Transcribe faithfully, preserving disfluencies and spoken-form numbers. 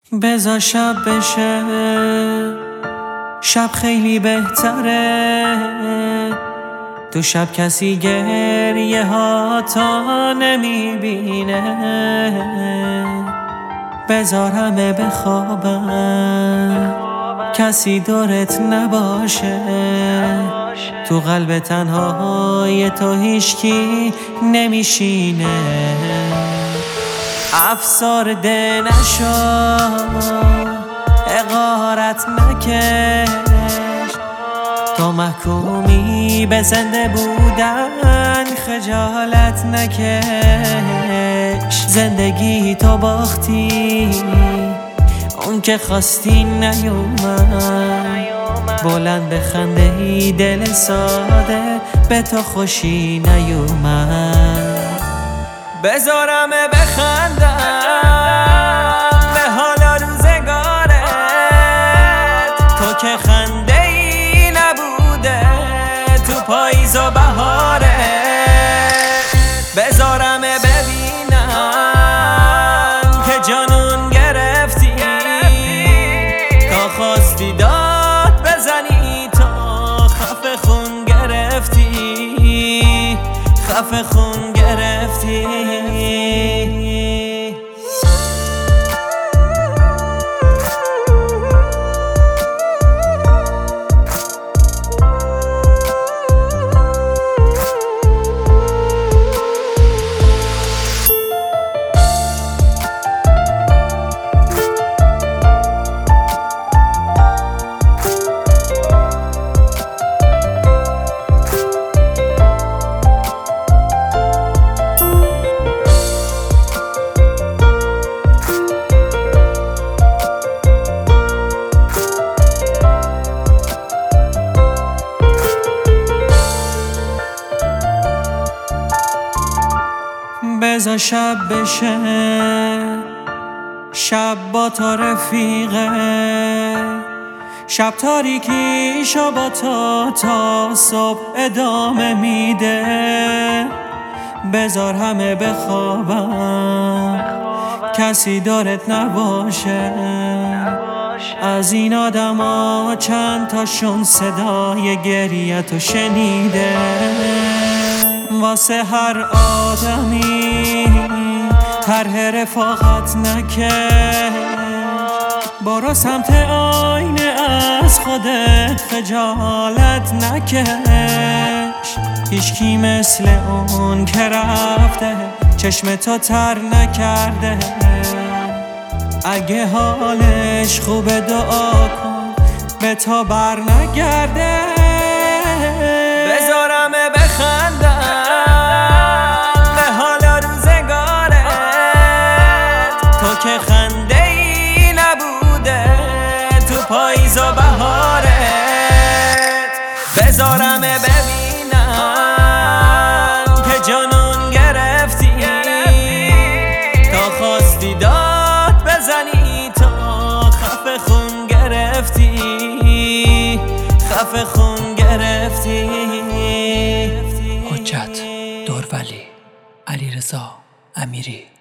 بذار شب بشه، شب خیلی بهتره. تو شب کسی گریه ها تا نمیبینه. بذار همه بخوابن، کسی دورت نباشه. تو قلب تنهای تو هیچکی نمیشینه. افسرده نشو، حقارت نکش. تو محکومی به زنده بودن، خجالت نکش. زندگی تو باختی، اون که خواستی نیومد. بلند بخنده ای دل ساده، به تو خوشی نیومد. بذارم بخندم به حال روزگارت. تو که خنده ای نبوده تو پاییز و بهارت. بذارم ببینم که جانون گرفتی، تا خواستی داد بزنی. تا خفه خون گرفتی، خفه خون گرفتی. بذار شب بشه، شب با تو رفیقه. شب تاریکیشو با تو تا صبح ادامه میده. بذار همه بخوابن، کسی دارت نباشه. از این آدما چند تاشون صدای گریه‌تو شنیده. واسه هر آدمی طرح رفاقت نکش. برو سمت آینه، از خودت خجالت نکش. هیچکی مثل اون که رفته چشم تو تر نکرده. اگه حالش خوبه دعا کن به تو بر نگرده. بذارم بخندم به حال روزگارت. تو که خنده ای نبوده تو پاییز و بهارت. بذارم ببینم که جانون گرفتی، تا خواستی داد بزنی. تا خفه خون گرفتی، خفه خون گرفتی. حجت، دورولی، علیرضا امیری.